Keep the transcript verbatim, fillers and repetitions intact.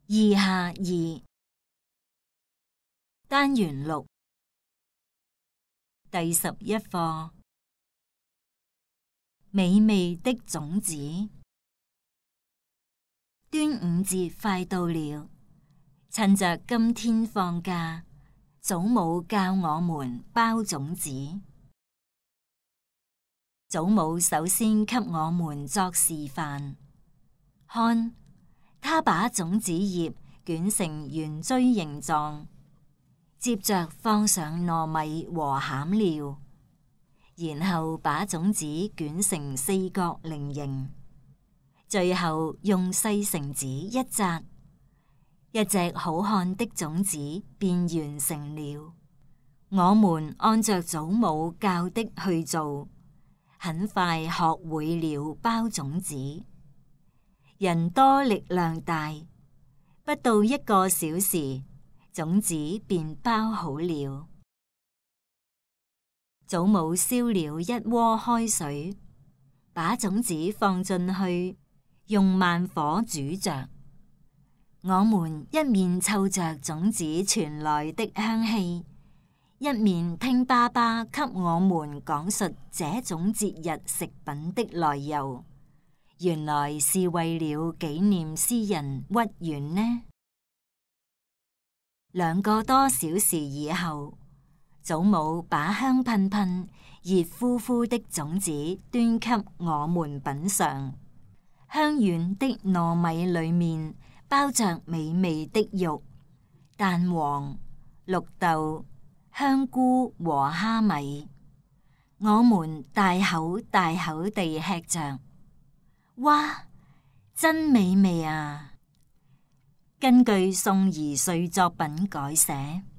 意下二單元六第十一課美味的種子。端午節快到了，趁着今天放假，祖母教我們包種子。祖母首先給我們作示範，看，她把種子葉捲成圓錐形狀，接着放上糯米和餡料，然後把種子捲成四角菱形，最後用細繩子一紮，一隻好看的種子便完成了。我們按着祖母教的去做，很快學會了包種子。人多力量大，不到一個小時，種子便包好了。祖母燒了一鍋開水，把種子放進去，用慢火煮着。我們一面嗅着種子傳來的香氣，一面聽爸爸給我們講述這種節日食品的來由。原來是為了紀念詩人屈原呢。兩個多小時以後，祖母把香噴噴、熱乎乎的種子端給我們品嘗。香軟的糯米裡面包着美味的肉、蛋黃、綠豆、香菇和蝦米。我們大口大口地吃着。哇，真美味啊！根據宋詒瑞作品改寫。